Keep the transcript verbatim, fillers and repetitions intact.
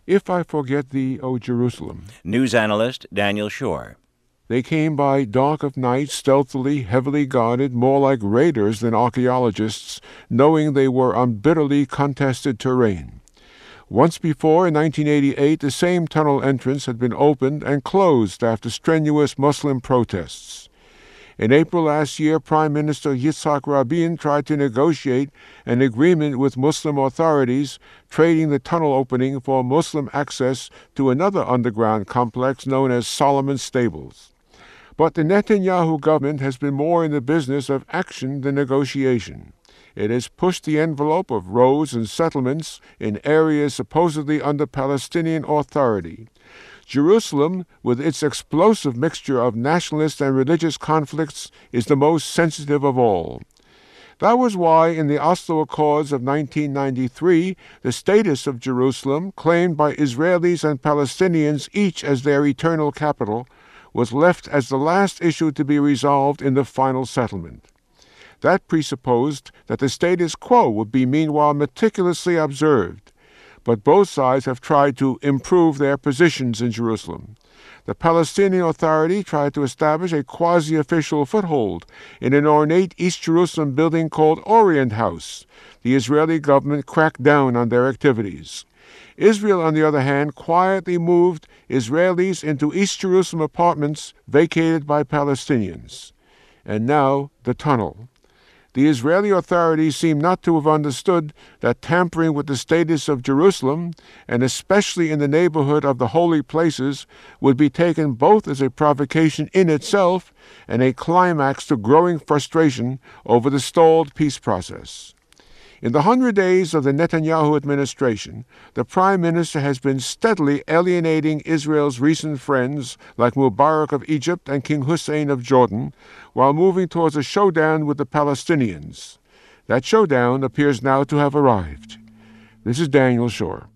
If I Forget Thee, O Jerusalem. News analyst Daniel Shore. They came by dark of night, stealthily, heavily guarded, more like raiders than archaeologists, knowing they were on bitterly contested terrain. Once before, in nineteen eighty-eight, the same tunnel entrance had been opened and closed after strenuous Muslim protests. In April last year, Prime Minister Yitzhak Rabin tried to negotiate an agreement with Muslim authorities, trading the tunnel opening for Muslim access to another underground complex known as Solomon Stables. But the Netanyahu government has been more in the business of action than negotiation. It has pushed the envelope of roads and settlements in areas supposedly under Palestinian authority. Jerusalem, with its explosive mixture of nationalist and religious conflicts, is the most sensitive of all. That was why, in the Oslo Accords of nineteen ninety-three, the status of Jerusalem, claimed by Israelis and Palestinians each as their eternal capital, was left as the last issue to be resolved in the final settlement. That presupposed that the status quo would be meanwhile meticulously observed, but both sides have tried to improve their positions in Jerusalem. The Palestinian Authority tried to establish a quasi-official foothold in an ornate East Jerusalem building called Orient House. The Israeli government cracked down on their activities. Israel, on the other hand, quietly moved Israelis into East Jerusalem apartments vacated by Palestinians. And now, the tunnel. The Israeli authorities seem not to have understood that tampering with the status of Jerusalem, and especially in the neighborhood of the holy places, would be taken both as a provocation in itself and a climax to growing frustration over the stalled peace process. In the hundred days of the Netanyahu administration, the Prime Minister has been steadily alienating Israel's recent friends like Mubarak of Egypt and King Hussein of Jordan, while moving towards a showdown with the Palestinians. That showdown appears now to have arrived. This is Daniel Shore.